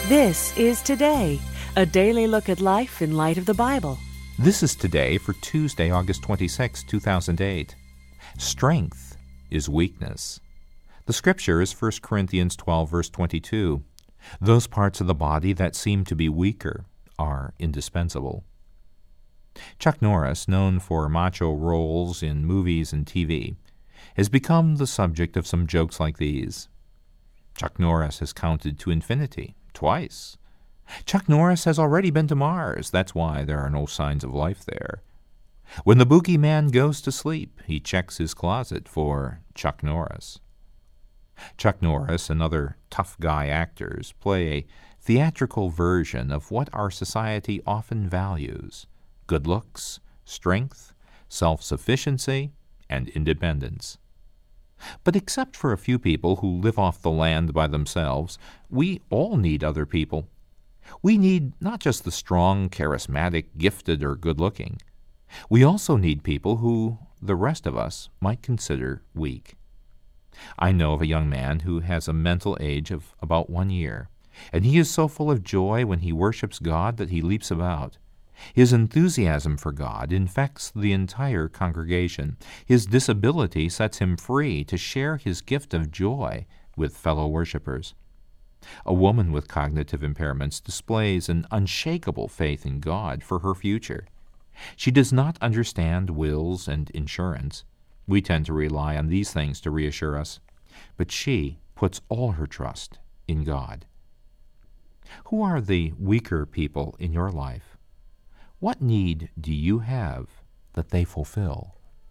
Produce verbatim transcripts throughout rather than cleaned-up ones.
This is Today, a daily look at life in light of the Bible. This is Today for Tuesday, August twenty-sixth, two thousand eight. Strength is weakness. The scripture is First Corinthians twelve, verse twenty-two. Those parts of the body that seem to be weaker are indispensable. Chuck Norris, known for macho roles in movies and T V, has become the subject of some jokes like these. Chuck Norris has counted to infinity twice. Chuck Norris has already been to Mars. That's why there are no signs of life there. When the boogeyman goes to sleep, he checks his closet for Chuck Norris. Chuck Norris and other tough guy actors play a theatrical version of what our society often values: good looks, strength, self-sufficiency, and independence. But except for a few people who live off the land by themselves, we all need other people. We need not just the strong, charismatic, gifted, or good-looking. We also need people who the rest of us might consider weak. I know of a young man who has a mental age of about one year, and he is so full of joy when he worships God that he leaps about. His enthusiasm for God infects the entire congregation. His disability sets him free to share his gift of joy with fellow worshipers. A woman with cognitive impairments displays an unshakable faith in God for her future. She does not understand wills and insurance. We tend to rely on these things to reassure us, but she puts all her trust in God. Who are the weaker people in your life? What need do you have that they fulfill?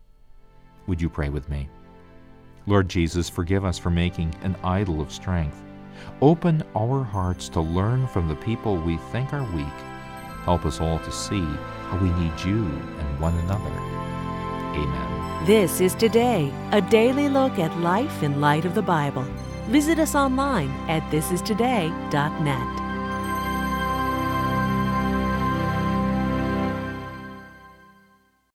Would you pray with me? Lord Jesus, forgive us for making an idol of strength. Open our hearts to learn from the people we think are weak. Help us all to see how we need you and one another. Amen. This is Today, a daily look at life in light of the Bible. Visit us online at this is today dot net.